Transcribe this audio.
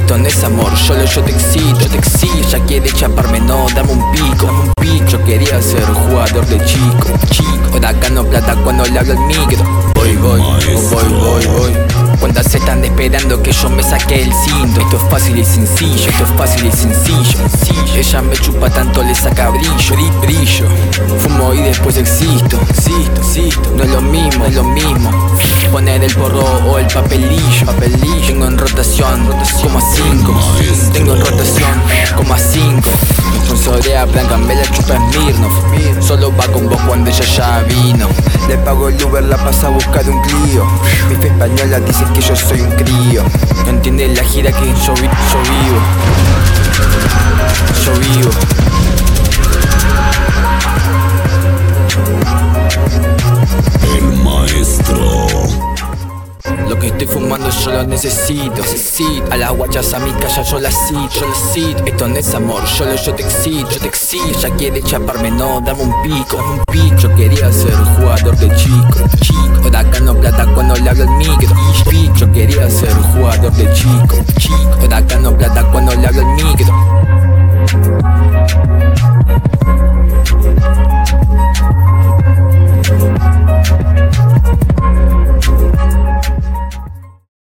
Esto no es amor, solo yo te excito, ella quiere chaparme, no, dame un pico, Yo quería ser jugador de chico, Ahora gano plata cuando le hablo al micro. Voy. ¿Cuántas están esperando que yo me saque el cinto? Esto es fácil y sencillo, Ella me chupa tanto, le saca brillo. Fumo y después existo. No es lo mismo, poner el porro o el papelillo. Tengo en rotación, como a 5. Me sponsorea Blanca, me la chupa Smirnoff. Solo va con vos cuando ella ya vino. Le pago el Uber, la pasa a buscar un Clio. Mi fe española dice que yo soy un crío. No entiende la gira que yo vivo. El maestro. Lo que estoy fumando yo lo necesito. A las guachas a mi casa yo las cito. Esto no es amor, solo yo te excito. Ella quiere chaparme, no, dame un pico. Yo quería ser jugador de chico. Ahora gano plata cuando le hablo al micro. Yo quería ser jugador de chico. Ahora gano plata cuando le hablo al micro.